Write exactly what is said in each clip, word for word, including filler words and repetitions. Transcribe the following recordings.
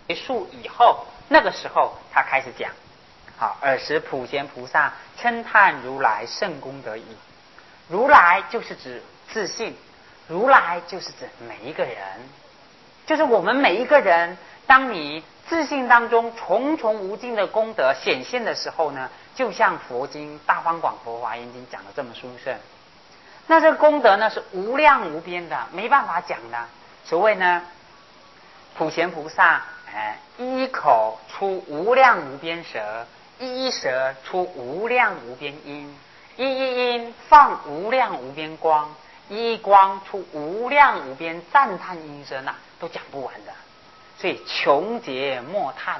结束以后，那个时候他开始讲，好，尔时普贤菩萨称叹如来圣功德矣。如来就是指自信，如来就是指每一个人，就是我们每一个人。当你自信当中重重无尽的功德显现的时候呢，就像佛经《大方广佛华严经》讲的这么殊胜。那这个功德呢是无量无边的，没办法讲的。所谓呢，普贤菩萨，哎，一口出无量无边舌，一一舌出无量无边音，一一音放无量无边光，一一光出无量无边赞叹音声啊，都讲不完的。所以穷劫莫叹。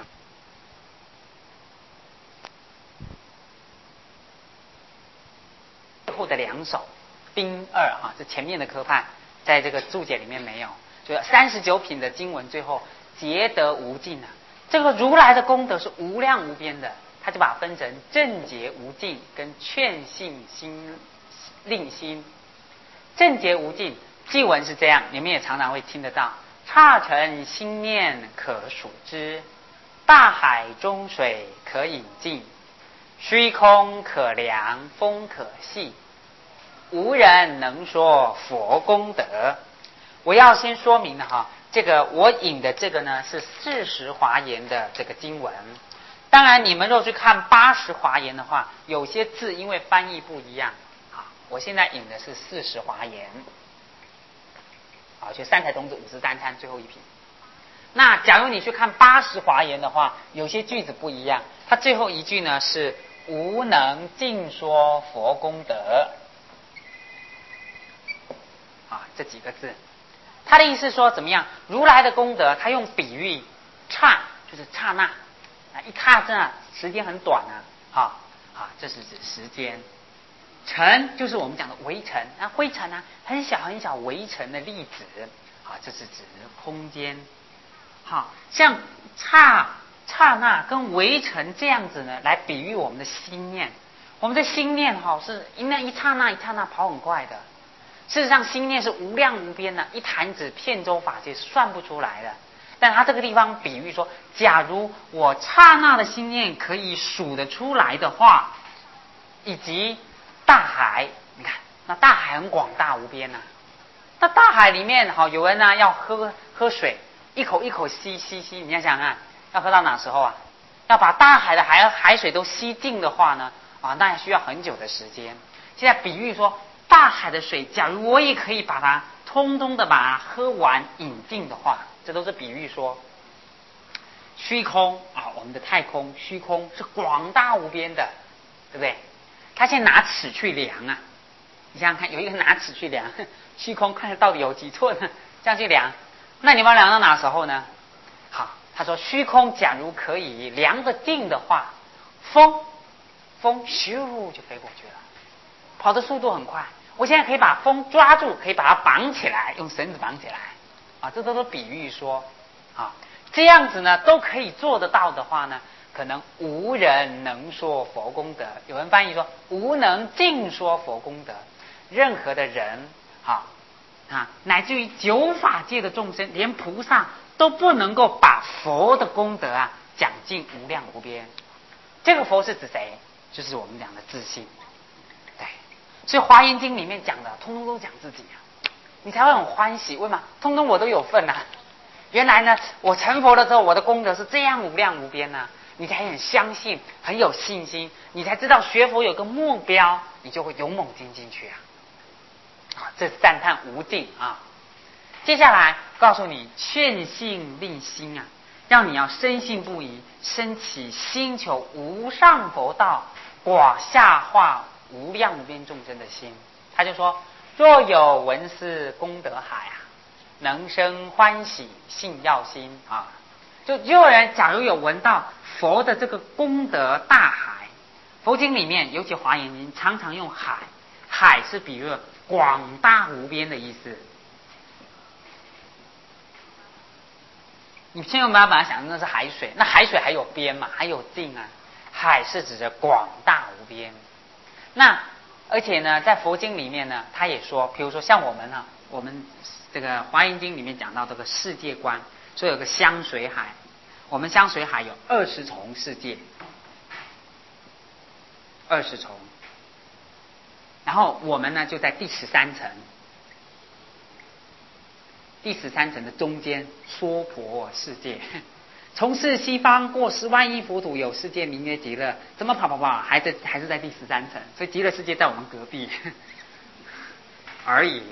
最后的两首丁二哈，这前面的科判在这个注解里面没有，就三十九品的经文最后皆得无尽啊。这个如来的功德是无量无边的，他就把它分成正觉无尽跟劝信心令心。正觉无尽记文是这样，你们也常常会听得到。刹尘心念可数之，大海中水可饮尽，虚空可量风可细，无人能说佛功德。我要先说明了哈，这个我引的这个呢是四十华严的这个经文。当然你们若去看八十华严的话，有些字因为翻译不一样啊。我现在引的是四十华严。好，就三台童子五十三参最后一品。那假如你去看八十华严的话，有些句子不一样。它最后一句呢是无能尽说佛功德。啊，这几个字，他的意思说怎么样？如来的功德，他用比喻刹，就是刹那啊，一刹那时间很短啊，啊啊，这是指时间。尘就是我们讲的微尘啊，灰尘啊，很小很小微尘的粒子啊，这是指空间。好，像刹刹那跟微尘这样子呢，来比喻我们的心念。我们的心念哈、哦、是那一刹那一刹那跑很快的，事实上心念是无量无边的，一弹指遍周法界算不出来的。但他这个地方比喻说，假如我刹那的心念可以数得出来的话，以及大海，你看那大海很广大无边呐、啊。那大海里面好，有人呢、啊、要喝喝水，一口一口吸吸吸，你要想想，要喝到哪时候啊？要把大海的海海水都吸尽的话呢，啊，那需要很久的时间。现在比喻说，大海的水，假如我也可以把它通通的把它喝完饮尽的话，这都是比喻说，虚空啊，我们的太空虚空是广大无边的，对不对？他现在拿尺去量啊，你想想看，有一个拿尺去量虚空，看到底有几寸呢？这样去量，那你们量到哪时候呢？好，他说虚空假如可以量得定的话，风风咻就飞过去了，跑的速度很快。我现在可以把风抓住，可以把它绑起来，用绳子绑起来啊，这都是比喻说啊，这样子呢都可以做得到的话呢，可能无人能说佛功德。有人翻译说无能尽说佛功德，任何的人啊啊，乃至于九法界的众生，连菩萨都不能够把佛的功德啊讲尽无量无边。这个佛是指谁？就是我们讲的自信。对，所以华严经里面讲的通通都讲自己啊，你才会很欢喜。为什么？通通我都有份啊。原来呢，我成佛了之后，我的功德是这样无量无边啊，你才很相信，很有信心，你才知道学佛有个目标，你就会勇猛精进去啊。啊，这是赞叹无尽啊。接下来告诉你劝信令心啊，让你要深信不疑，升起心求无上佛道，广下化无量无边众生的心。他就说，若有闻思功德海啊，能生欢喜信要心啊。就就有人假如有闻到佛的这个功德大海，佛经里面尤其华严经常常用海，海是比喻广大无边的意思。你千万不要把它想成那是海水，那海水还有边嘛，还有尽啊。海是指着广大无边。那而且呢，在佛经里面呢，他也说，比如说像我们啊，我们这个华严经里面讲到这个世界观，说有个香水海， 我们香水海有二十重世界，二十重，然后我们呢就在第十三层，第十三层的中间娑婆世界。从事西方过十万亿佛土，有世界名曰极乐。怎么跑跑跑，还在还是在第十三层，所以极乐世界在我们隔壁而已，知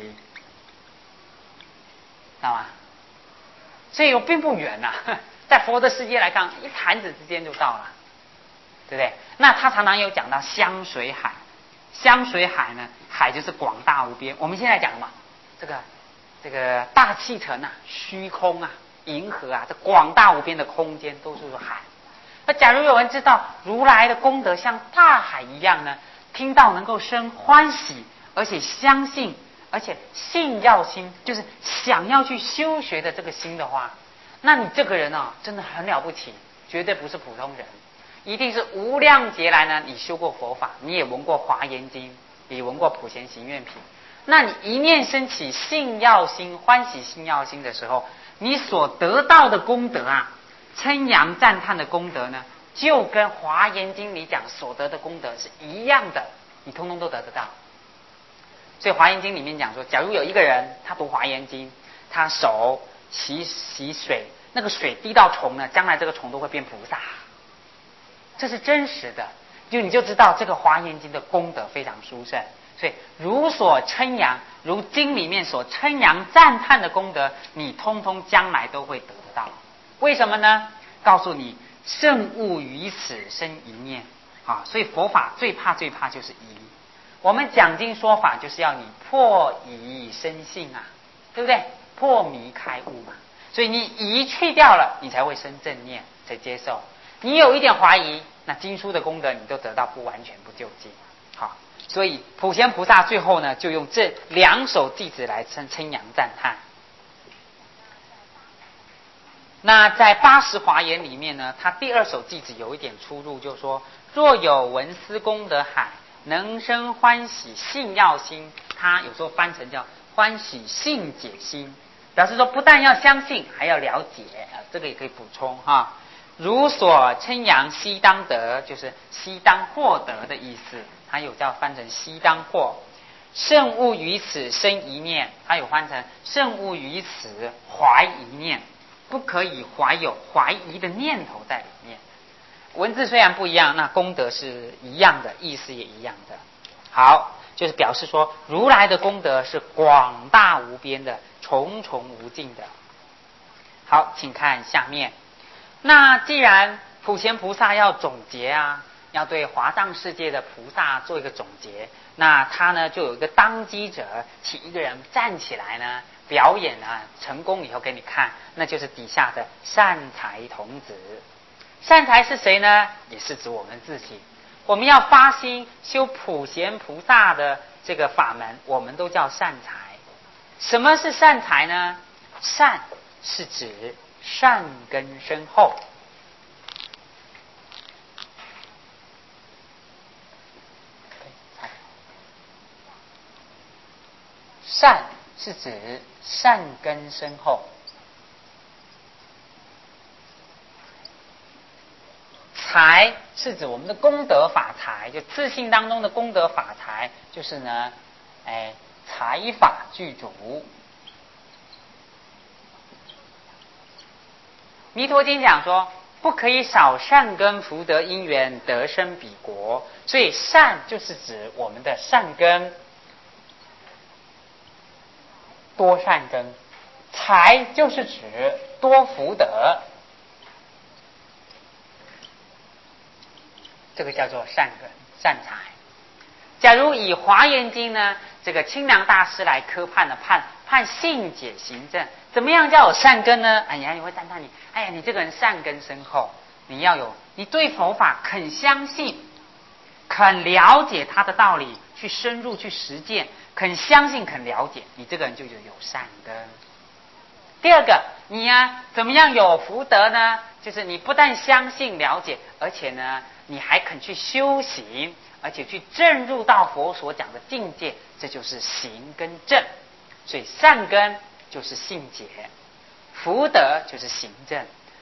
道吗？所以我并不远呐、啊，在佛的世界来看，一弹指之间就到了，对不对？那他常常有讲到香水海，香水海呢，海就是广大无边。我们现在讲嘛，这个这个大气层啊，虚空啊。银河啊，这广大无边的空间都是海。那假如有人知道如来的功德像大海一样呢，听到能够生欢喜，而且相信，而且信要心，就是想要去修学的这个心的话，那你这个人啊，真的很了不起，绝对不是普通人，一定是无量劫来呢，你修过佛法，你也闻过华严经，也闻过普贤行愿品。那你一念升起信要心、欢喜信要心的时候，你所得到的功德啊，称扬赞叹的功德呢，就跟《华严经》里讲所得的功德是一样的，你通通都得得到。所以《华严经》里面讲说，假如有一个人他读《华严经》，他手洗洗水，那个水滴到虫呢，将来这个虫都会变菩萨，这是真实的。就你就知道这个《华严经》的功德非常殊胜。所以如所称扬，如经里面所称扬赞叹的功德，你通通将来都会得得到。为什么呢？告诉你，圣物于此生一念啊！所以佛法最怕最怕就是疑。我们讲经说法就是要你破疑生信啊，对不对？破迷开悟嘛。所以你疑去掉了，你才会生正念，才接受。你有一点怀疑，那经书的功德你都得到不完全不究竟。好。所以普贤菩萨最后呢，就用这两首偈子来称称扬赞叹。那在八十华严里面呢，他第二首偈子有一点出入，就是说：若有闻思功德海，能生欢喜信要心。他有时候翻成叫欢喜信解心，表示说不但要相信，还要了解啊，这个也可以补充哈。如所称扬悉当得，就是悉当获得的意思。它有叫翻成悉当获，圣物于此生一念，它有翻成圣物于此怀一念，不可以怀有怀疑的念头在里面。文字虽然不一样，那功德是一样的，意思也一样的。好，就是表示说如来的功德是广大无边的，重重无尽的。好，请看下面。那既然普贤菩萨要总结啊，要对华藏世界的菩萨做一个总结，那他呢就有一个当机者，请一个人站起来呢表演啊，成功以后给你看，那就是底下的善财童子。善财是谁呢？也是指我们自己。我们要发心修普贤菩萨的这个法门，我们都叫善财。什么是善财呢？善是指善根深厚。善是指善根深厚，财是指我们的功德法财，就自信当中的功德法财，就是呢，哎，财法具足。弥陀经讲说，不可以少善根福德因缘得生彼国，所以善就是指我们的善根。多善根，财就是指多福德，这个叫做善根善财。假如以华严经呢，这个清凉大师来科判的判判信解行证，怎么样叫有善根呢？哎呀，你会赞叹你，哎呀，你这个人善根深厚，你要有，你对佛法肯相信，肯了解他的道理，去深入去实践，肯相信肯了解，你这个人就有有善根。第二个，你呀、啊、怎么样有福德呢？就是你不但相信了解，而且呢你还肯去修行，而且去证入到佛所讲的境界，这就是行跟正。所以善根就是信解，福德就是行正，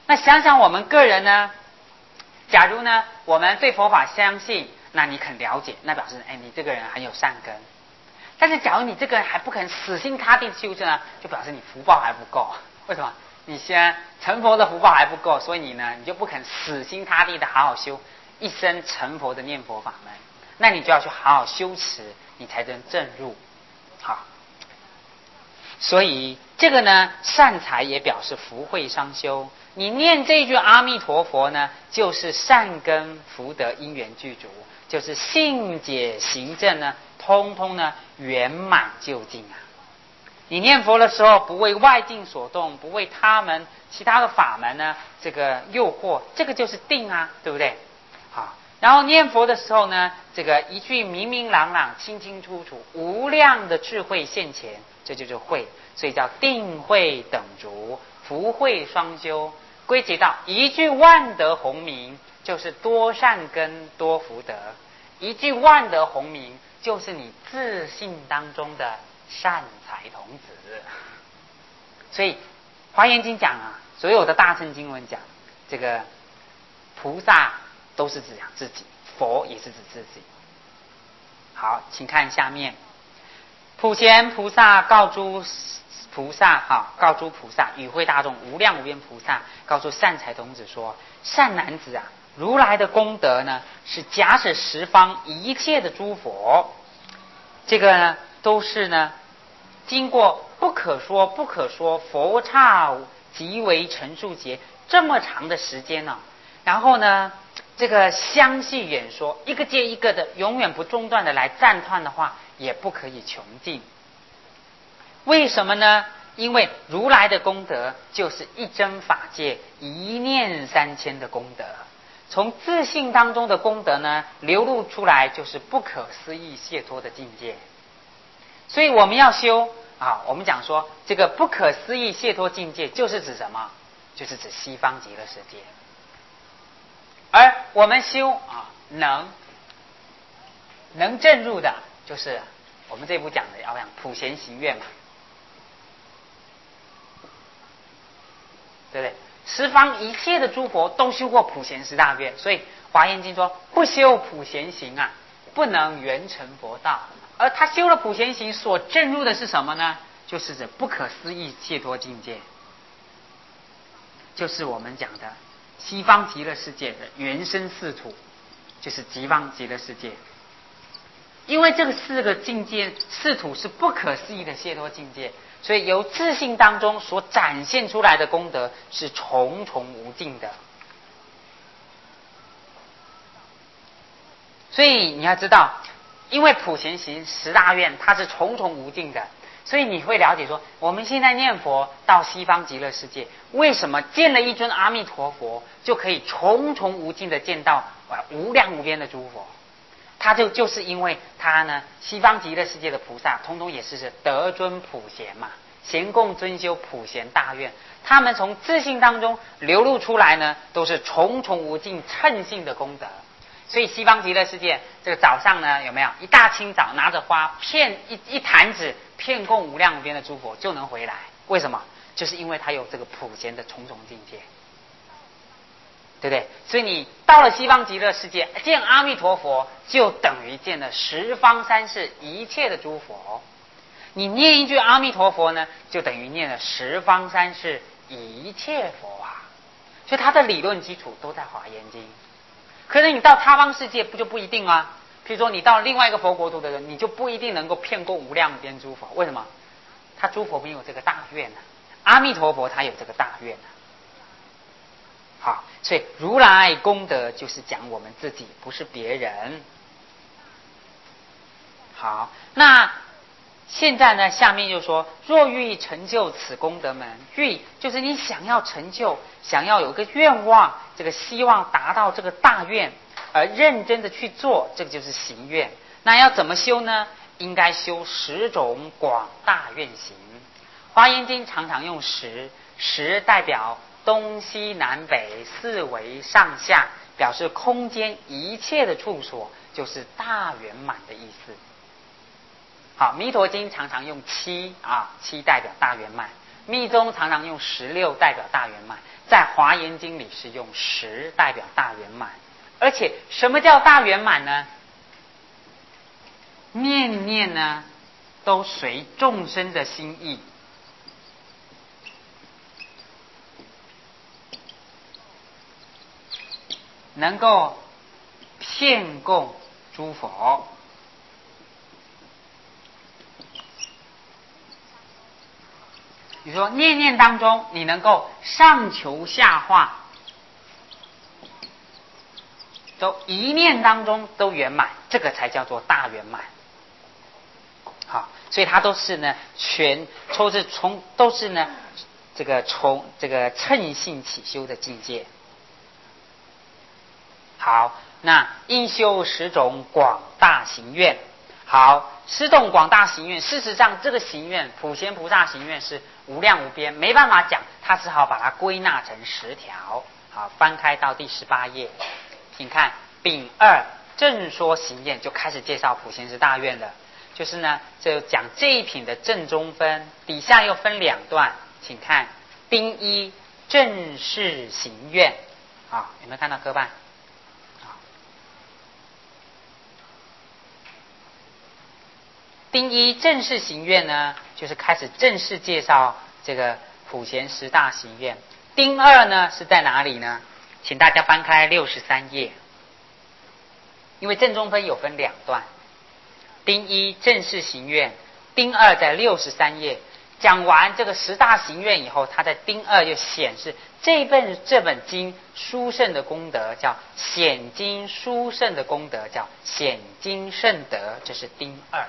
那想想我们个人呢，假如呢我们对佛法相信，那你肯了解，那表示哎你这个人很有善根。但是假如你这个人还不肯死心塌地修正呢，就表示你福报还不够。为什么？你先成佛的福报还不够，所以你呢你就不肯死心塌地的好好修一生成佛的念佛法门，那你就要去好好修持，你才能证入。好，所以这个呢善财也表示福慧双修。你念这句阿弥陀佛呢，就是善根福德因缘具足，就是信解行证呢通通呢圆满究竟啊！你念佛的时候，不为外境所动，不为他们其他的法门呢这个诱惑，这个就是定啊，对不对？好，然后念佛的时候呢，这个一句明明朗朗、清清楚楚，无量的智慧现前，这就是慧，所以叫定慧等足，福慧双修。归结到一句万德洪名，就是多善根多福德；一句万德洪名，就是你自信当中的善财童子。所以《华严经》讲啊，所有的大乘经文讲，这个菩萨都是指讲自己，佛也是指自己。好，请看下面，普贤菩萨告诸菩萨，好，告诸菩萨与会大众无量无边菩萨，告诉善财童子说：善男子啊，如来的功德呢，是假使十方一切的诸佛，这个呢都是呢经过不可说不可说佛刹极为陈述劫这么长的时间呢、哦，然后呢这个详细演说，一个接一个的，永远不中断的来赞叹的话，也不可以穷尽。为什么呢？因为如来的功德就是一真法界一念三千的功德，从自信当中的功德呢流露出来，就是不可思议解脱的境界。所以我们要修啊，我们讲说这个不可思议解脱境界就是指什么？就是指西方极乐世界。而我们修啊能能证入的，就是我们这部讲的要讲普贤行愿嘛，对不对？十方一切的诸佛都修过普贤十大愿，所以《华严经》说不修普贤行啊，不能圆成佛道。而他修了普贤行所证入的是什么呢？就是指不可思议解脱境界，就是我们讲的西方极乐世界的原生四土，就是极方极乐世界。因为这个四个境界四土是不可思议的解脱境界，所以由自信当中所展现出来的功德是重重无尽的。所以你要知道，因为普贤行十大愿它是重重无尽的，所以你会了解说，我们现在念佛到西方极乐世界，为什么见了一尊阿弥陀佛就可以重重无尽的见到无量无边的诸佛？他就就是因为他呢，西方极乐世界的菩萨，通通也是得尊普贤嘛，贤共尊修普贤大愿，他们从自信当中流露出来呢，都是重重无尽称性的功德。所以西方极乐世界这个早上呢，有没有一大清早拿着花骗一一坛子骗供无量无边的诸佛就能回来？为什么？就是因为他有这个普贤的重重境界。对不对？所以你到了西方极乐世界见阿弥陀佛，就等于见了十方三世一切的诸佛。你念一句阿弥陀佛呢，就等于念了十方三世一切佛啊。所以它的理论基础都在华严经。可是你到他方世界不就不一定啊？譬如说你到另外一个佛国土的人，你就不一定能够骗过无量无边诸佛。为什么？他诸佛没有这个大愿啊，阿弥陀佛他有这个大愿啊。好，所以如来功德就是讲我们自己，不是别人。好，那现在呢，下面就说，若欲成就此功德门，欲就是你想要成就，想要有个愿望，这个希望达到这个大愿，而认真的去做，这个就是行愿。那要怎么修呢？应该修十种广大愿行。华严经常常用十，十代表东西南北四维上下，表示空间一切的处所，就是大圆满的意思。好，弥陀经常常用七啊，七代表大圆满；密宗常常用十六代表大圆满。 在华严经里是用十代表大圆满。而且什么叫大圆满呢？念念呢都随众生的心意，能够遍供诸佛。你说念念当中，你能够上求下化，都一念当中都圆满，这个才叫做大圆满。好，所以它都是呢全都是从都是呢这个从这个乘性起修的境界。好，那应修十种广大行愿。好，十种广大行愿，事实上这个行愿，普贤菩萨行愿是无量无边，没办法讲，他只好把它归纳成十条。好，翻开到第十八页，请看丙二正说行愿，就开始介绍普贤十大愿了。就是呢，就讲这一品的正中分，底下又分两段，请看丁一正式行愿。啊，有没有看到科办？丁一正式行愿呢，就是开始正式介绍这个普贤十大行愿。丁二呢是在哪里呢？请大家翻开六十三页，因为正中分有分两段。丁一正式行愿，丁二在六十三页。讲完这个十大行愿以后，他在丁二就显示这本这本经殊胜的功德叫显经殊胜的功德叫显经圣德，这是丁二。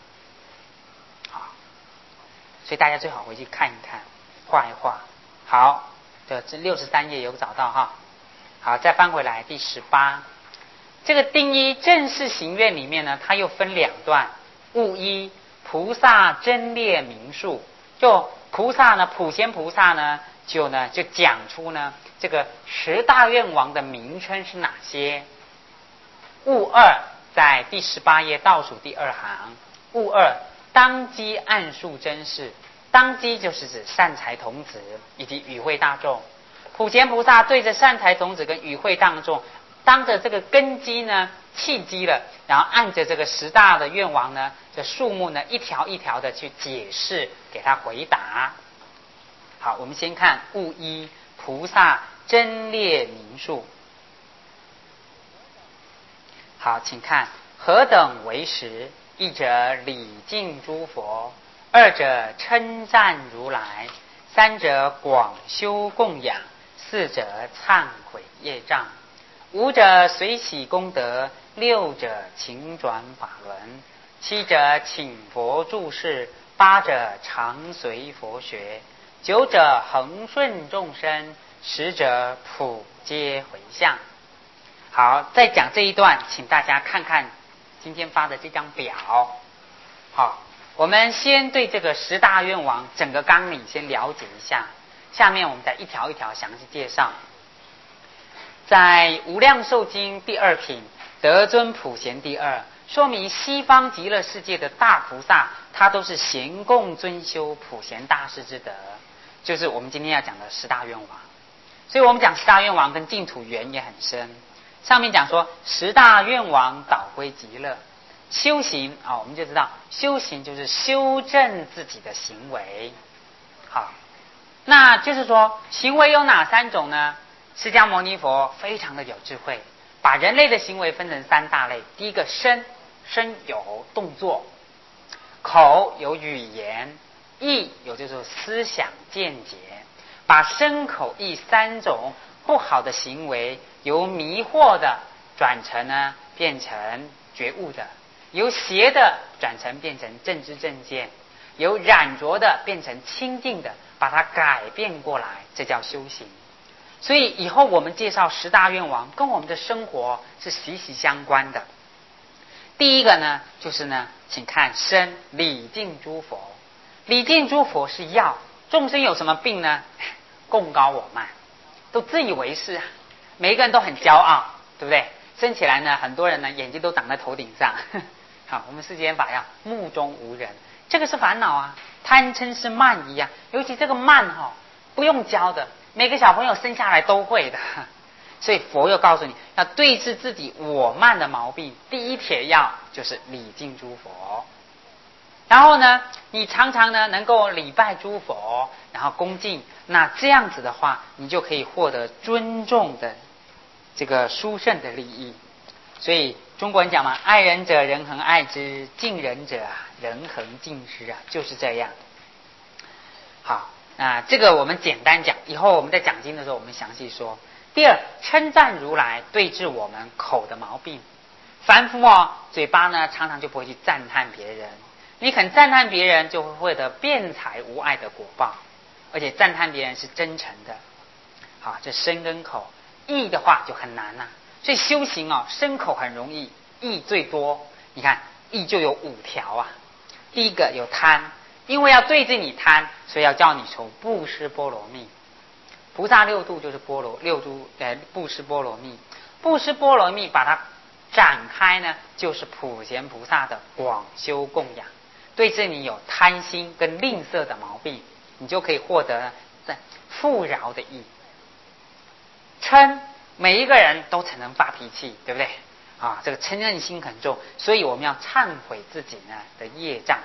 所以大家最好回去看一看，画一画。好，这这六十三页有找到哈。好，再翻回来第十八，这个丁一正式行愿里面呢，它又分两段。物一菩萨真列名数，就菩萨呢，普贤菩萨呢，就呢就讲出呢这个十大愿王的名称是哪些。物二在第十八页倒数第二行，物二。当机暗数真事，当机就是指善财童子以及与会大众。普贤菩萨对着善财童子跟与会大众，当着这个根基呢，契机了，然后按着这个十大的愿王呢，这数目呢一条一条的去解释，给他回答。好，我们先看物一菩萨真列名数。好，请看何等为实？一者礼敬诸佛，二者称赞如来，三者广修供养，四者忏悔业障，五者随喜功德，六者勤转法轮，七者请佛住世，八者常随佛学，九者恒顺众生，十者普皆回向。好，再讲这一段，请大家看看今天发的这张表。好，我们先对这个十大愿王整个纲领先了解一下，下面我们再一条一条详细介绍。在无量寿经第二品得尊普贤第二，说明西方极乐世界的大菩萨，他都是贤供尊修普贤大士之德，就是我们今天要讲的十大愿王。所以我们讲十大愿王跟净土缘也很深。上面讲说十大愿王导归极乐，修行啊、哦，我们就知道修行就是修正自己的行为。好，那就是说行为有哪三种呢？释迦牟尼佛非常的有智慧，把人类的行为分成三大类。第一个身，身有动作；口有语言；意有就是思想见解。把身口意三种不好的行为，由迷惑的转成呢变成觉悟的，由邪的转成变成正知正见，由染浊的变成清净的，把它改变过来，这叫修行。所以以后我们介绍十大愿王跟我们的生活是息息相关的。第一个呢就是呢，请看身，礼敬诸佛。礼敬诸佛是要众生有什么病呢？贡高我慢，都自以为是，每一个人都很骄傲，对不对？生起来呢，很多人呢眼睛都挡在头顶上。好，我们世间法要目中无人，这个是烦恼啊。贪嗔是慢一样，尤其这个慢哈、哦，不用教的， 每个小朋友生下来都会的。所以佛又告诉你要对治自己我慢的毛病，第一帖药就是礼敬诸佛。然后呢，你常常呢能够礼拜诸佛，然后恭敬，那这样子的话，你就可以获得尊重的这个殊胜的利益。所以中国人讲嘛，爱人者人恒爱之，敬人者啊人恒敬之啊，就是这样。好，那这个我们简单讲，以后我们在讲经的时候我们详细说。第二，称赞如来对治我们口的毛病。凡夫哦，嘴巴呢常常就不会去赞叹别人，你肯赞叹别人，就会获得辩才无碍的果报，而且赞叹别人是真诚的。好，这身跟口，意的话就很难呐、啊。所以修行哦，身口很容易，意最多。你看意就有五条啊。第一个有贪，因为要对治你贪，所以要叫你从布施波罗蜜。菩萨六度就是波罗六度，呃，布施波罗蜜。布施波罗蜜把它展开呢，就是普贤菩萨的广修供养。对治你有贪心跟吝啬的毛病，你就可以获得在富饶的意。嗔，每一个人都曾能发脾气，对不对啊？这个嗔恨心很重，所以我们要忏悔自己呢的业障。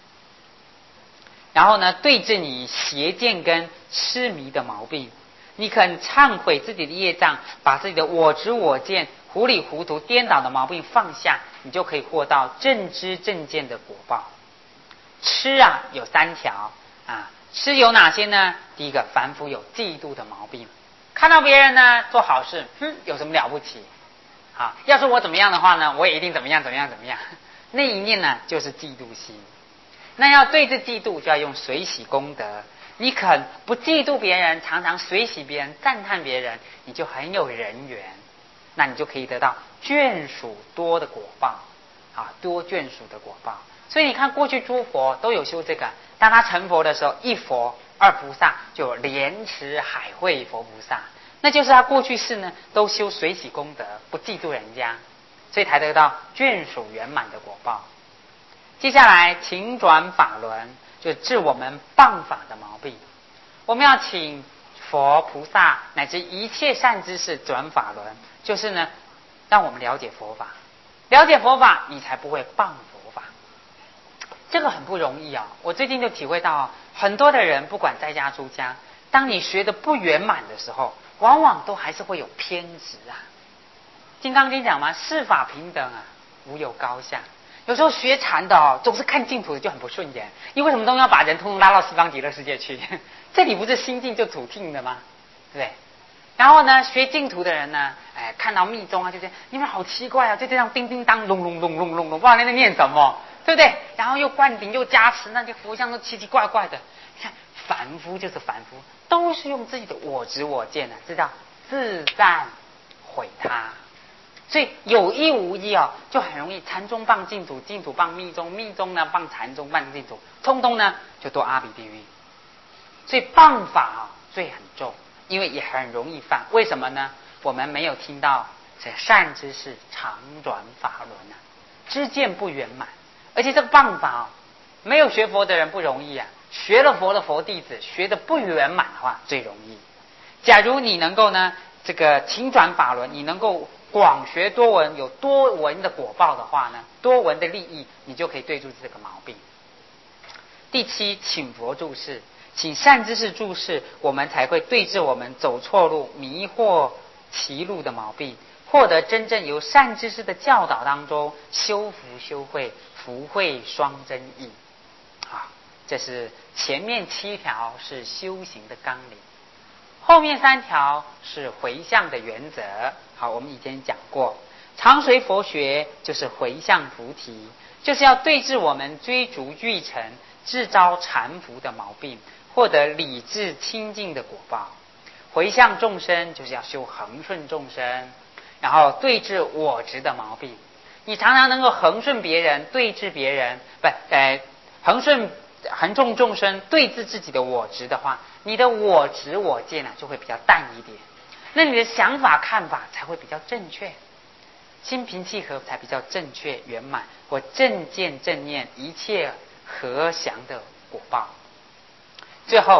然后呢，对治你邪见跟痴迷的毛病，你肯忏悔自己的业障，把自己的我执我见、糊里糊涂、颠倒的毛病放下，你就可以获到正知正见的果报。痴啊，有三条啊，痴有哪些呢？第一个，凡夫有嫉妒的毛病，看到别人呢做好事，哼，有什么了不起？好，要是我怎么样的话呢，我也一定怎么样怎么样怎么样。那一念呢，就是嫉妒心。那要对治嫉妒，就要用随喜功德。你肯不嫉妒别人，常常随喜别人，赞叹别人，你就很有人缘，那你就可以得到眷属多的果报啊，多眷属的果报。所以你看，过去诸佛都有修这个，当他成佛的时候，一佛二菩萨就莲池海会佛菩萨，那就是他过去世呢都修随喜功德，不嫉妒人家，所以才得到眷属圆满的果报。接下来请转法轮，就治我们谤法的毛病。我们要请佛菩萨乃至一切善知识转法轮，就是呢让我们了解佛法，了解佛法你才不会谤佛法。这个很不容易啊！我最近就体会到，很多的人不管在家出家，当你学的不圆满的时候，往往都还是会有偏执啊。金刚经讲嘛，世法平等啊，无有高下。有时候学禅的哦，总是看净土就很不顺眼，你为什么都要把人通通拉到西方极乐世界去？这里不是心净就土净的吗？对不对？然后呢，学净土的人呢，哎，看到密宗啊，就觉得你们好奇怪啊，就这样叮叮当隆隆隆隆隆隆，不知道在那念什么，对不对？然后又灌顶又加持，那些佛像都奇奇怪怪的。你看，凡夫就是凡夫，都是用自己的我执我见啊，知道自赞毁他。所以有意无意哦，就很容易禅宗谤净土，净土谤密宗，密宗呢谤禅宗谤净土，通通呢就堕阿鼻地狱。所以谤法啊、哦、罪很重，因为也很容易犯。为什么呢？我们没有听到这善知识常转法轮啊，知见不圆满，而且这个谤法哦，没有学佛的人不容易啊，学了佛的佛弟子学的不圆满的话最容易。假如你能够呢这个勤转法轮，你能够广学多闻，有多闻的果报的话呢，多闻的利益，你就可以对住这个毛病。第七，请佛注释，请善知识注释，我们才会对治我们走错路、迷惑歧路的毛病，获得真正由善知识的教导当中修福修慧，福慧双真义。好，这是前面七条是修行的纲领。后面三条是回向的原则。好，我们以前讲过，常随佛学就是回向菩提，就是要对治我们追逐欲成、自招缠缚的毛病，获得理智清净的果报。回向众生就是要修恒顺众生，然后对治我执的毛病。你常常能够恒顺别人，对治别人，不，呃，恒顺恒重众生，对治自己的我执的话，你的我执我见啊就会比较淡一点，那你的想法看法才会比较正确，心平气和才比较正确圆满，或正见正念一切和祥的果报。最后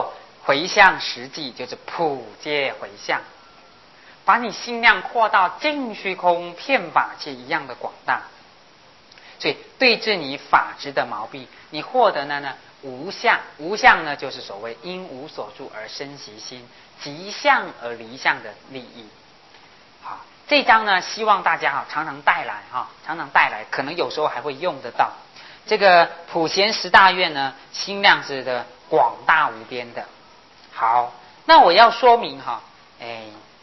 回向实际就是普皆回向，把你心量扩到尽虚空遍法界一样的广大。所以对治你法执的毛病，你获得的呢无相。无相呢就是所谓因无所住而生习心，即相而离相的利益。好，这章呢希望大家哈常常带来哈，常常带来，可能有时候还会用得到。这个普贤十大愿呢，心量是的广大无边的。好，那我要说明哈，哎，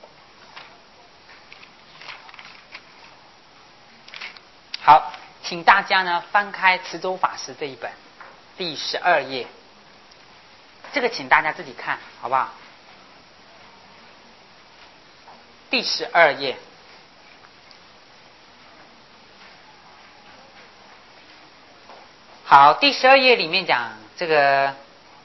好，请大家呢翻开慈州法师这一本第十二页，这个请大家自己看好不好？第十二页。好，第十二页里面讲这个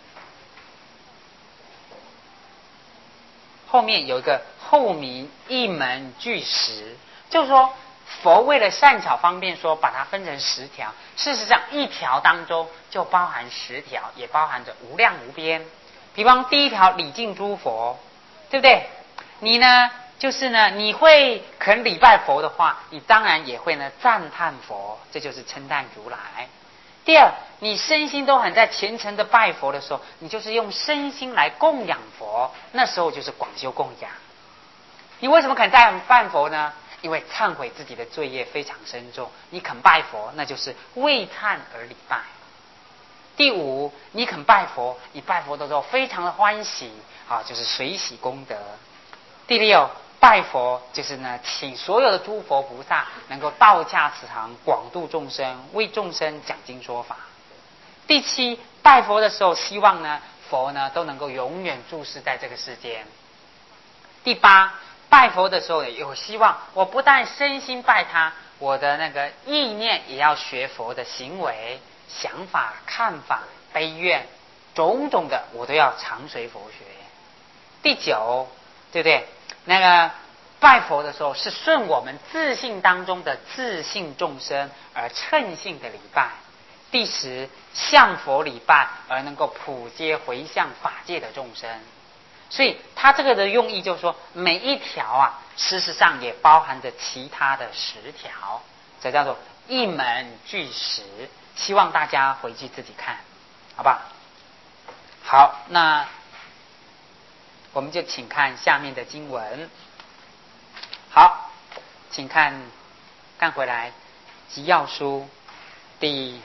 后面有一个后名一门具十，就是说佛为了善巧方便说把它分成十条，事实上一条当中就包含十条，也包含着无量无边。比方第一条礼敬诸佛，对不对？你呢就是呢你会肯礼拜佛的话，你当然也会呢赞叹佛，这就是称赞如来。第二，你身心都很在虔诚的拜佛的时候，你就是用身心来供养佛，那时候就是广修供养。你为什么肯再拜佛呢？因为忏悔自己的罪业非常深重，你肯拜佛，那就是为忏而礼拜。第五，你肯拜佛，你拜佛的时候非常的欢喜啊，就是随喜功德。第六，拜佛就是呢，请所有的诸佛菩萨能够道驾慈航，广度众生，为众生讲经说法。第七，拜佛的时候，希望呢佛呢都能够永远住世在这个世间。第八，拜佛的时候有希望，我不但身心拜他，我的那个意念也要学佛的行为、想法、看法、悲愿，种种的我都要常随佛学。第九，对不对？那个拜佛的时候是顺我们自信当中的自信众生而称性的礼拜。第十，向佛礼拜而能够普皆回向法界的众生。所以他这个的用意就是说，每一条啊事实上也包含着其他的十条，这叫做一门具十。希望大家回去自己看好吧。好，那我们就请看下面的经文。好，请看看回来集要书第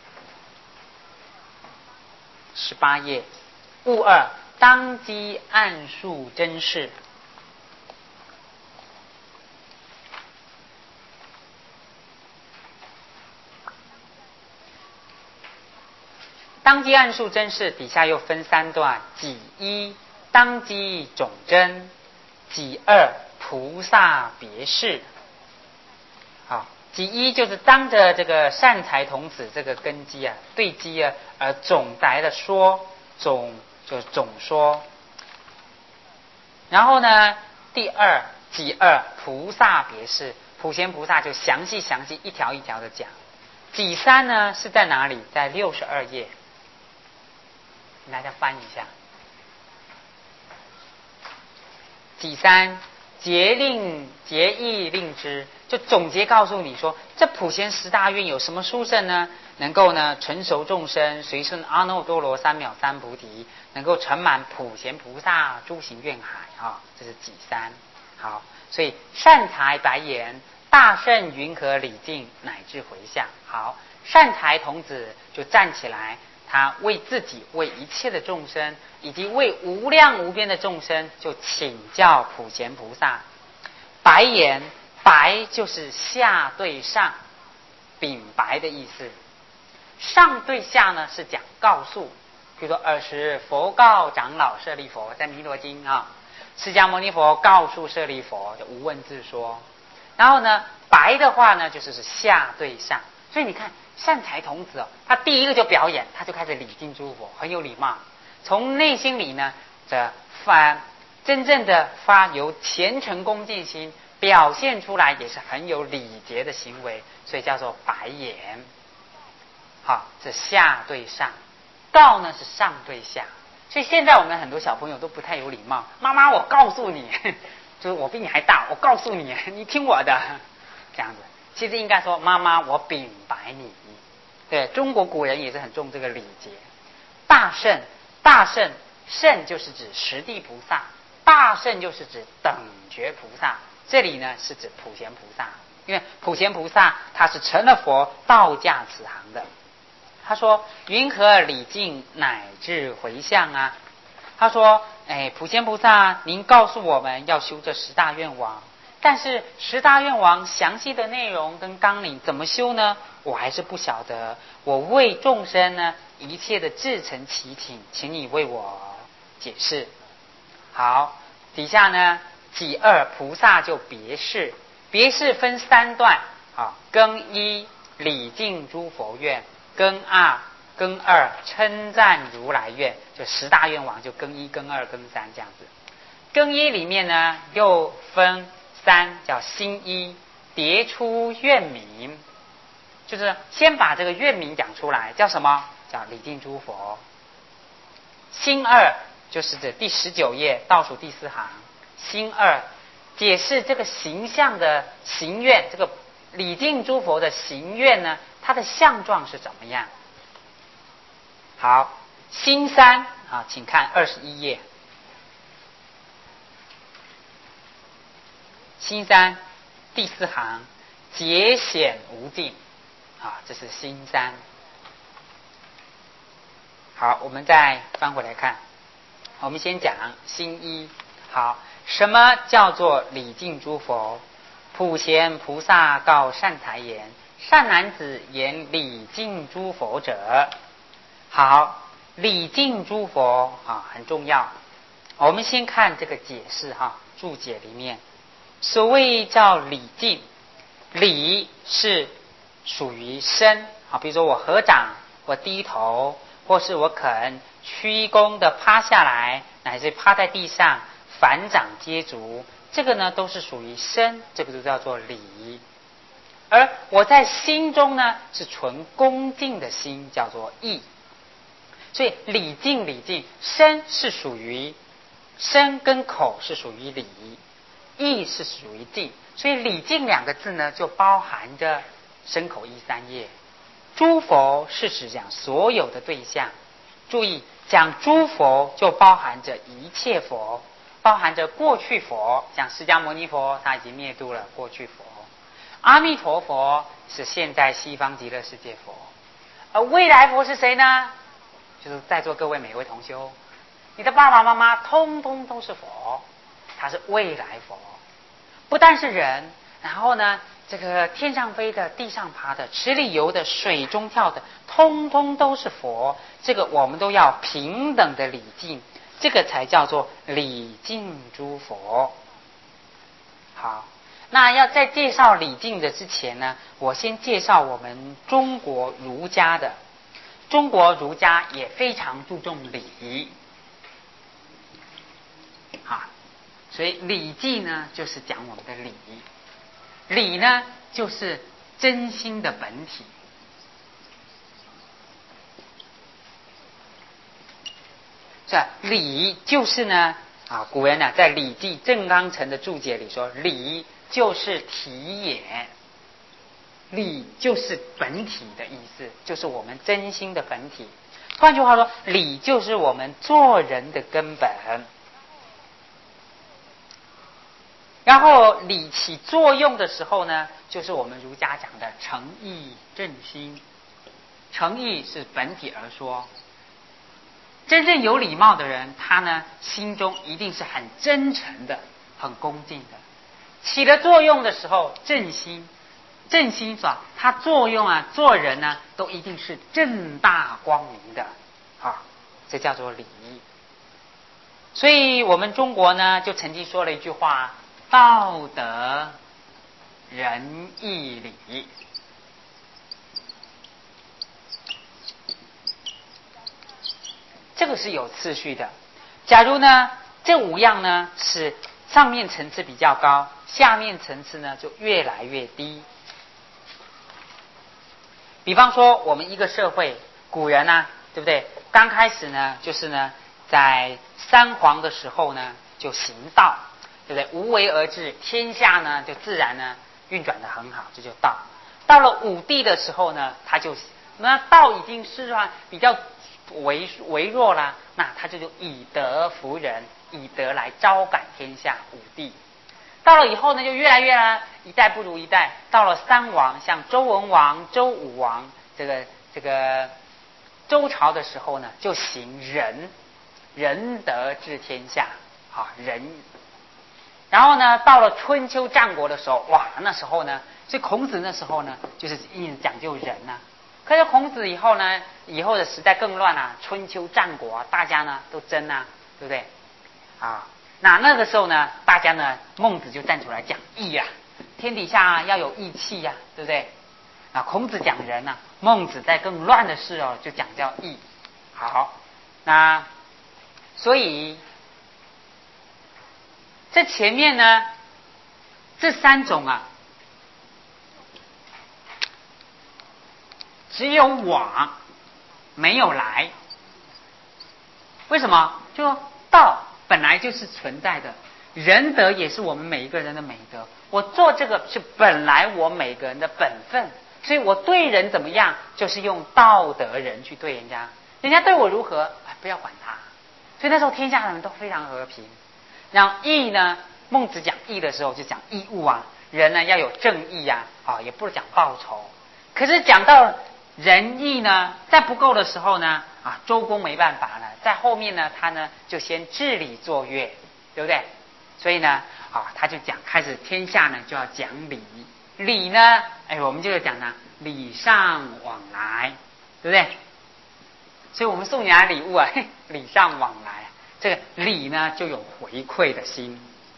十八页，物二当机暗述真事。当机暗述真事底下又分三段：己一当机种真，己二菩萨别事。好，己一就是当着这个善财童子这个根基啊对基啊而总来的说，总就是总说。然后呢，第二己二菩萨别事，普贤菩萨就详细详细一条一条的讲。己三呢是在哪里？在六十二页，大家翻一下。己三节令节义令之，就总结告诉你说，这普贤十大愿有什么殊胜呢？能够呢成熟众生，随顺阿耨多罗三藐三菩提，能够成满普贤菩萨诸行愿海啊，这是己三。好，所以善财白言，大圣云何礼敬，乃至回向。好，善财童子就站起来，他为自己、为一切的众生，以及为无量无边的众生，就请教普贤菩萨。白言，白就是下对上，禀白的意思。上对下呢是讲告诉，比如说尔时佛告长老舍利佛，在弥陀经啊，释迦牟尼佛告诉舍利佛，就无问自说。然后呢，白的话呢就是是下对上，所以你看善财童子哦，他第一个就表演，他就开始礼敬诸佛，很有礼貌，从内心里呢这发真正的发由虔诚恭敬心表现出来，也是很有礼节的行为，所以叫做白言。好，是下对上，告呢是上对下， 所以现在我们很多小朋友都不太有礼貌。妈妈，我告诉你，就是我比你还大，我告诉你，你听我的，这样子。其实应该说，妈妈，我禀白你。对，中国古人也是很重这个礼节。大圣，大圣，圣就是指实地菩萨，大圣就是指等觉菩萨。这里呢是指普贤菩萨，因为普贤菩萨他是成了佛，道驾此行的。他说：“云何礼敬乃至回向啊？”他说：“哎，普贤菩萨，您告诉我们要修这十大愿王，但是十大愿王详细的内容跟纲领怎么修呢？我还是不晓得。我为众生呢一切的至诚祈请，请你为我解释。”好，底下呢己二菩萨就别释，别释分三段啊，更一礼敬诸佛愿。更二，更二称赞如来愿，就十大愿王就更一、更二、更三这样子。更一里面呢又分三，叫心一，迭出愿名，就是先把这个愿名讲出来，叫什么？叫礼敬诸佛。心二就是指第十九页倒数第四行，心二解释这个形象的行愿，这个礼敬诸佛的行愿呢，它的相状是怎么样？好，心三啊，请看二十一页。心三第四行，节显无尽啊，这是心三。好，我们再翻回来看，我们先讲心一。好，什么叫做礼敬诸佛？普贤菩萨告善财言：善男子言礼敬诸佛者。好，礼敬诸佛啊很重要。我们先看这个解释哈，注解里面，所谓叫礼敬，礼是属于身啊，比如说我合掌，我低头，或是我肯屈躬的趴下来，乃至趴在地上反掌接足，这个呢都是属于身，这个就叫做礼。而我在心中呢是纯恭敬的心，叫做意。所以礼敬礼敬，身是属于身跟口是属于礼，意是属于敬，所以礼敬两个字呢就包含着身口意三业。诸佛是指讲所有的对象，注意讲诸佛就包含着一切佛，包含着过去佛，像释迦牟尼佛他已经灭度了过去佛，阿弥陀佛是现在西方极乐世界佛，而未来佛是谁呢？就是在座各位每位同修，你的爸爸妈妈通通都是佛，他是未来佛。不但是人，然后呢这个天上飞的、地上爬的、池里游的、水中跳的，通通都是佛，这个我们都要平等的礼敬，这个才叫做礼敬诸佛。好，那要在介绍礼敬的之前呢，我先介绍我们中国儒家的。中国儒家也非常注重礼，好，所以礼记呢就是讲我们的礼，礼呢就是真心的本体。这礼就是呢啊，古人呢、啊、在《礼记·正纲成》的注解里说，礼就是体也。礼就是本体的意思，就是我们真心的本体。换句话说，礼就是我们做人的根本。然后礼起作用的时候呢，就是我们儒家讲的诚意正心。诚意是本体而说，真正有礼貌的人，他呢心中一定是很真诚的，很恭敬的。起了作用的时候，正心。正心是吧？它作用啊，做人呢、啊，都一定是正大光明的啊，这叫做礼。所以我们中国呢，就曾经说了一句话：道德仁义礼。这个是有次序的。假如呢，这五样呢是上面层次比较高，下面层次呢就越来越低。比方说，我们一个社会，古人啊，对不对？刚开始呢，就是呢， 在三皇的时候呢，就行道，对不对？无为而治，天下呢就自然呢运转得很好，这就道。到了武帝的时候呢，他就那道已经是啊比较微微弱啦，那他就就以德服人，以德来招感天下。武帝到了以后呢，就越来越来一代不如一代。到了三王，像周文王、周武王，这个这个周朝的时候呢，就行仁，仁德治天下啊，仁。然后呢，到了春秋战国的时候，哇，那时候呢，所以孔子那时候呢，就是一直讲究仁啊。可是孔子以后呢，以后的时代更乱啊，春秋战国啊，大家呢都争啊，对不对？啊，那那个时候呢，大家呢，孟子就站出来讲义啊，天底下要有义气呀、啊，对不对？啊，孔子讲仁啊，孟子在更乱的事哦，就讲叫义。好，那所以这前面呢，这三种啊，只有往没有来。为什么？就道本来就是存在的，仁德也是我们每一个人的美德。我做这个是本来我每个人的本分，所以我对人怎么样，就是用道德人去对人家，人家对我如何，不要管他。所以那时候天下人都非常和平。然后义呢，孟子讲义的时候就讲义务啊，人呢要有正义啊，啊也不是讲报仇。可是讲到仁义呢，在不够的时候呢，啊周公没办法了，在后面呢，他呢就先治理作乐，对不对？所以呢，啊他就讲开始天下呢就要讲礼，礼呢，哎我们就讲呢礼尚往来，对不对？所以我们送人家礼物啊，嘿礼尚往来，这个礼呢就有回馈的心。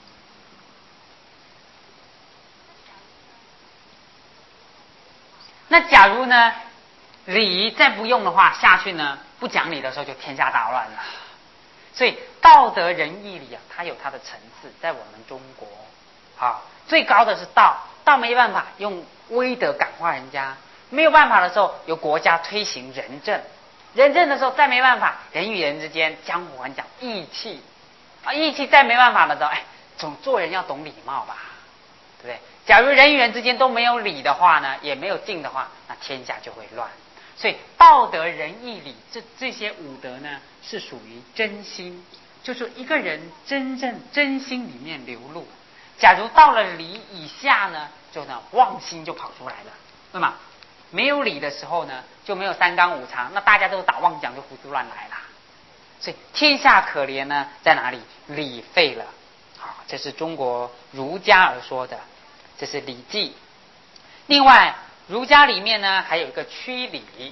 那假如呢，礼再不用的话，下去呢不讲理的时候，就天下大乱了。所以道德仁义礼啊，它有它的层次，在我们中国，啊，最高的是道，道没办法用威德感化人家，没有办法的时候，由国家推行仁政，仁政的时候再没办法，人与人之间，江湖很讲义气，啊，义气再没办法的时候，哎，总做人要懂礼貌吧，对不对？假如人与人之间都没有礼的话呢，也没有敬的话，那天下就会乱。所以道德仁义礼这这些五德呢，是属于真心，就是一个人真正真心里面流露。假如到了礼以下呢，就呢妄心就跑出来了，对吗？没有礼的时候呢，就没有三纲五常，那大家都打妄讲，就胡思乱来啦。所以天下可怜呢，在哪里？礼废了。好，这是中国儒家而说的，这是《礼记》。另外，儒家里面呢还有一个曲礼，《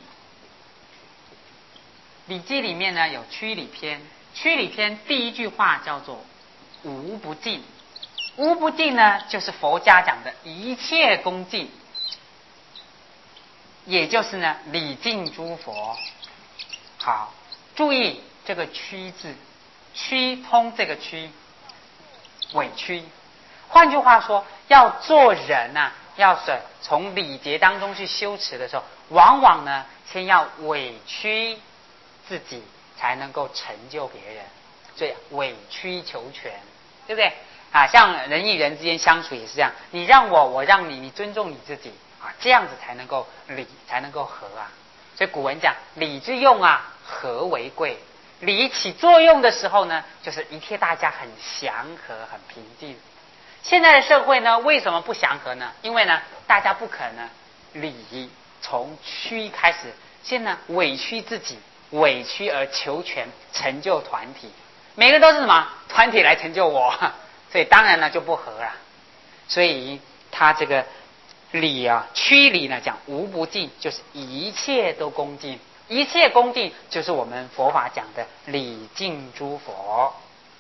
礼记》里面呢有曲礼篇。曲礼篇第一句话叫做“无不敬”，无不敬呢就是佛家讲的一切恭敬，也就是呢礼敬诸佛。好，注意这个曲字，曲通这个曲，委屈。换句话说，要做人啊，要是从礼节当中去修持的时候，往往呢先要委屈自己，才能够成就别人。所以委曲求全，对不对啊？像人与人之间相处也是这样，你让我，我让你，你尊重你自己啊，这样子才能够礼，才能够和啊。所以古文讲礼之用啊，和为贵。礼起作用的时候呢，就是一切大家很祥和、很平静。现在的社会呢，为什么不祥和呢？因为呢，大家不可能礼从屈开始，先呢委屈自己，委屈而求全，成就团体。每个人都是什么？团体来成就我，所以当然呢就不和了。所以他这个礼啊，曲礼呢讲无不敬，就是一切都恭敬。一切恭敬就是我们佛法讲的礼敬诸佛。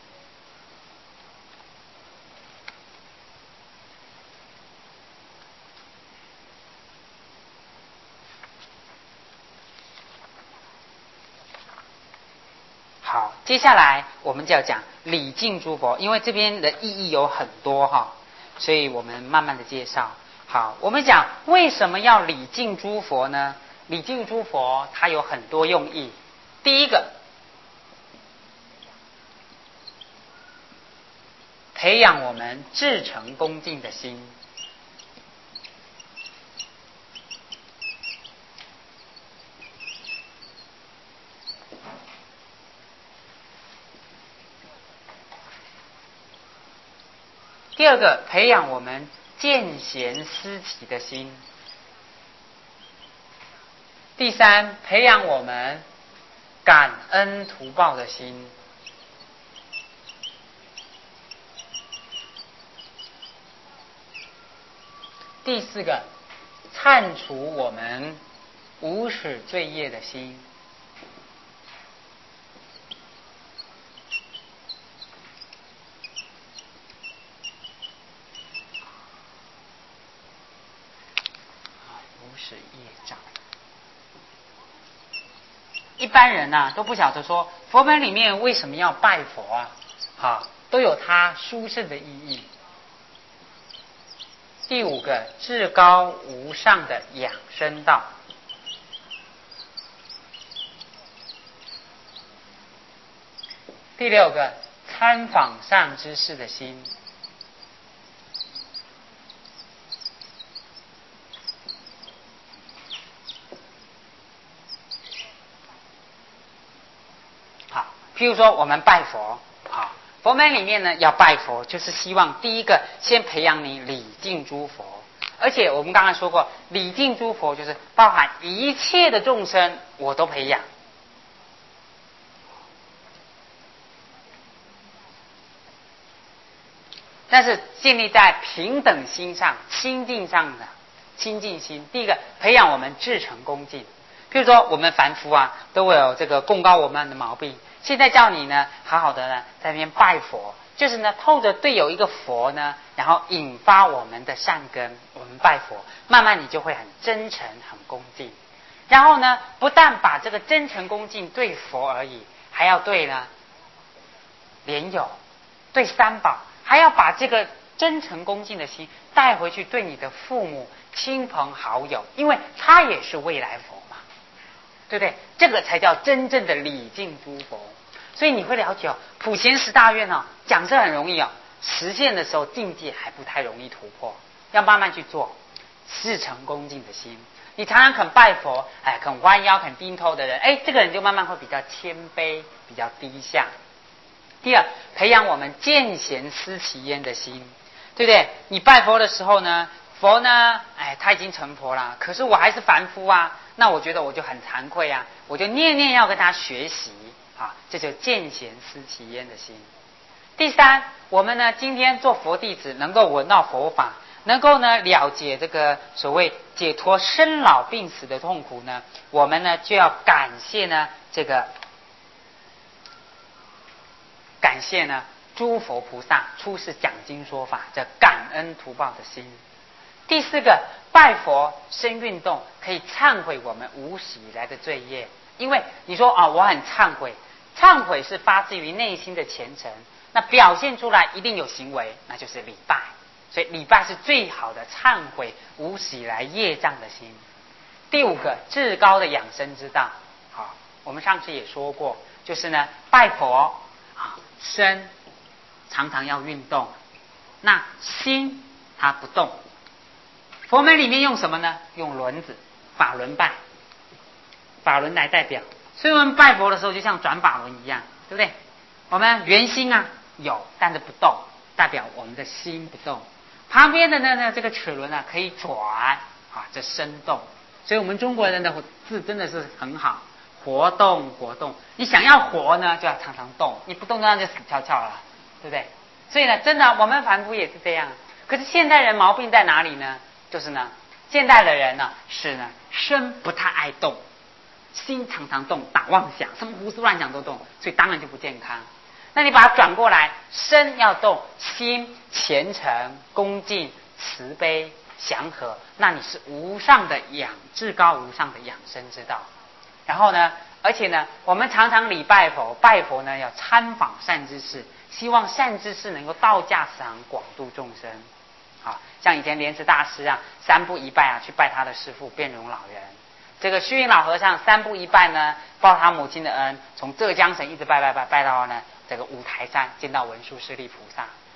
好，接下来我们就要讲礼敬诸佛，因为这边的意义有很多哈，所以我们慢慢的介绍。好，我们讲为什么要礼敬诸佛呢？礼敬诸佛它有很多用意。第一个， 培养我们至诚恭敬的心。第二个，培养我们见贤思齐的心。第三，培养我们感恩图报的心。第四个，忏除我们无始罪业的心。无始业障。一般人呐、啊、都不晓得说佛门里面为什么要拜佛啊，啊，都有它殊胜的意义。第五个，至高无上的养生道。第六个，参访善知识的心。好，譬如说我们拜佛，好，佛门里面呢要拜佛，就是希望第一个先培养你礼敬诸佛。而且我们刚才说过，礼敬诸佛就是包含一切的众生，我都培养。但是建立在平等心上、亲近上的亲近心。第一个，培养我们至诚恭敬。譬如说，我们凡夫啊，都会有这个贡高我慢的毛病。现在叫你呢，好好的呢，在那边拜佛，就是呢，透着对有一个佛呢，然后引发我们的善根。我们拜佛，慢慢你就会很真诚、很恭敬。然后呢，不但把这个真诚恭敬对佛而已，还要对呢莲友、对三宝。还要把这个真诚恭敬的心带回去对你的父母亲朋好友，因为他也是未来佛嘛，对不对？这个才叫真正的礼敬诸佛。所以你会了解哦，普贤十大愿哦，讲是很容易哦，实现的时候境界还不太容易突破，要慢慢去做。至诚恭敬的心，你常常肯拜佛，哎，肯弯腰、肯低头的人，哎，这个人就慢慢会比较谦卑，比较低下。第二，培养我们见贤思齐焉的心，对不对？你拜佛的时候呢，佛呢，哎，他已经成佛了，可是我还是凡夫啊，那我觉得我就很惭愧啊，我就念念要跟他学习啊，这就见贤思齐焉的心。第三，我们呢今天做佛弟子，能够闻到佛法，能够呢了解这个所谓解脱生老病死的痛苦呢，我们呢就要感谢呢这个。感谢呢诸佛菩萨出世讲经说法，这感恩图报的心。第四个，拜佛生运动，可以忏悔我们无始以来的罪业。因为你说啊，我很忏悔，忏悔是发自于内心的虔诚，那表现出来一定有行为，那就是礼拜。所以礼拜是最好的忏悔无始以来业障的心。第五个，至高的养生之道。好，我们上次也说过，就是呢拜佛啊，身常常要运动，那心它不动。佛门里面用什么呢？用轮子，法轮拜，法轮来代表。所以我们拜佛的时候，就像转法轮一样，对不对？我们圆心啊有，但是不动，代表我们的心不动。旁边的呢，这个齿轮啊可以转啊，这生动。所以我们中国人的字真的是很好。活动活动，你想要活呢，就要常常动，你不动那就死翘翘了，对不对？所以呢，真的我们凡夫也是这样。可是现代人毛病在哪里呢？就是呢，现代的人呢是呢身不太爱动，心常常动，打妄想，什么胡思乱想都动，所以当然就不健康。那你把它转过来，身要动，心虔诚、恭敬、慈悲、祥和，那你是无上的养，至高无上的养生之道。然后呢，而且呢，我们常常礼拜佛，拜佛呢要参访善知识，希望善知识能够道驾慈航，广度众生。好，像以前莲池大师啊，三步一拜啊，去拜他的师父辩荣老人。这个虚云老和尚三步一拜呢，报他母亲的恩，从浙江省一直拜拜拜拜到呢这个五台山，见到文殊师利菩萨。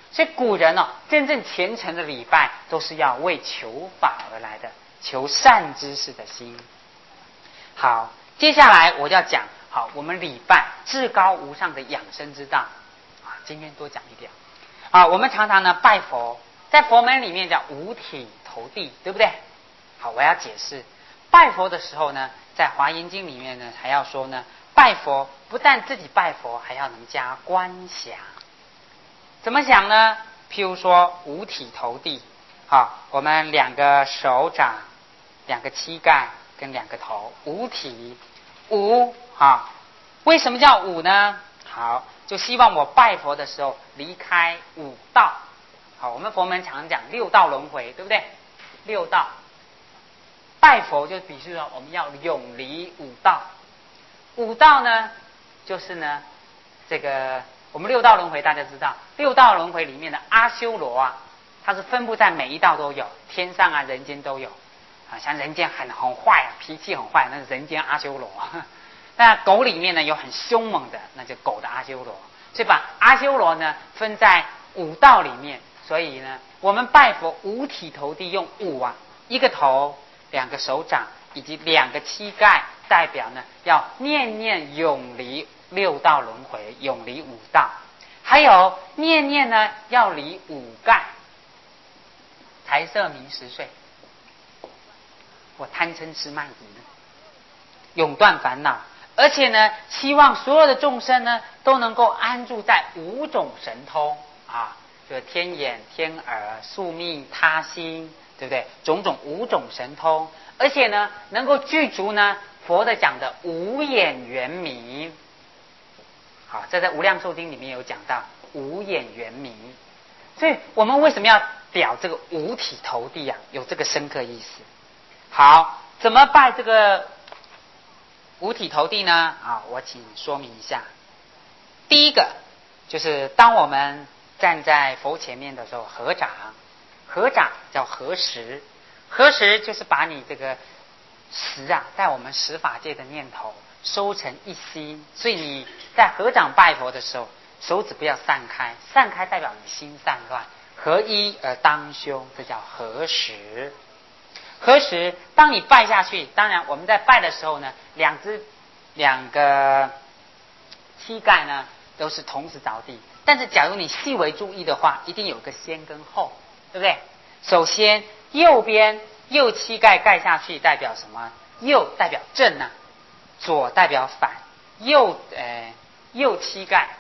所以古人哦，真正虔诚的礼拜都是要为求法而来的，求善知识的心。好，接下来我就要讲，好，我们礼拜至高无上的养生之道啊，今天多讲一点啊。我们常常呢拜佛，在佛门里面叫五体投地，对不对？好，我要解释，拜佛的时候呢，在华严经里面呢，还要说呢，拜佛不但自己拜佛，还要能加观想。怎么想呢？譬如说五体投地，好，我们两个手掌、两个膝盖跟两个头，五体五啊。为什么叫五呢？好，就希望我拜佛的时候离开五道。好，我们佛门常讲六道轮回，对不对？六道拜佛就比喻说我们要永离五道。五道呢，就是呢这个。我们六道轮回大家知道，六道轮回里面的阿修罗啊，它是分布在每一道都有，天上啊人间都有啊。像人间很很坏啊，脾气很坏，那是人间阿修罗。那狗里面呢有很凶猛的，那就狗的阿修罗。所以把阿修罗呢分在五道里面，所以呢我们拜佛五体投地，用五啊，一个头、两个手掌以及两个膝盖，代表呢要念念永离六道轮回，永离五道，还有念念呢要离五盖，财色名食睡，我贪嗔痴慢疑，永断烦恼。而且呢，希望所有的众生呢都能够安住在五种神通啊，就是天眼、天耳、宿命、他心，对不对？种种五种神通，而且呢能够具足呢佛的讲的五眼圆明。好，这在《无量寿经》里面有讲到五眼圆明，所以我们为什么要表这个五体投地啊？有这个深刻意思。好，怎么拜这个五体投地呢？啊，我请说明一下。第一个就是当我们站在佛前面的时候，合掌，合掌叫合十，合十就是把你这个十啊，在我们十法界的念头收成一心，所以你在合掌拜佛的时候，手指不要散开，散开代表你心散乱，合一而当胸，这叫合十。合十，当你拜下去，当然我们在拜的时候呢，两只两个膝盖呢都是同时着地，但是假如你细微注意的话，一定有个先跟后，对不对？首先右边右膝盖盖下去代表什么？右代表正啊，左代表反，右呃右膝盖